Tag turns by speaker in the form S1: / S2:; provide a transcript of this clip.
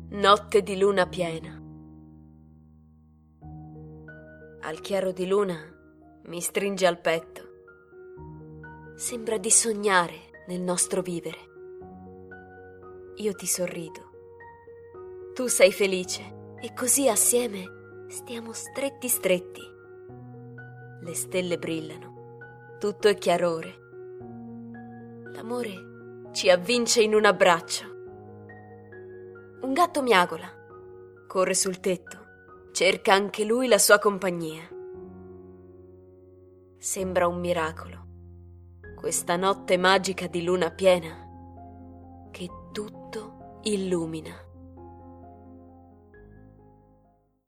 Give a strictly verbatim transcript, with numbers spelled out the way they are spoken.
S1: Notte di luna piena. Al chiaro di luna mi stringe al petto. Sembra di sognare nel nostro vivere. Io ti sorrido. Tu sei felice e così assieme stiamo stretti stretti. Le stelle brillano, tutto è chiarore. L'amore ci avvince in un abbraccio. Un gatto miagola, corre sul tetto, cerca anche lui la sua compagnia. Sembra un miracolo, questa notte magica di luna piena, che tutto illumina.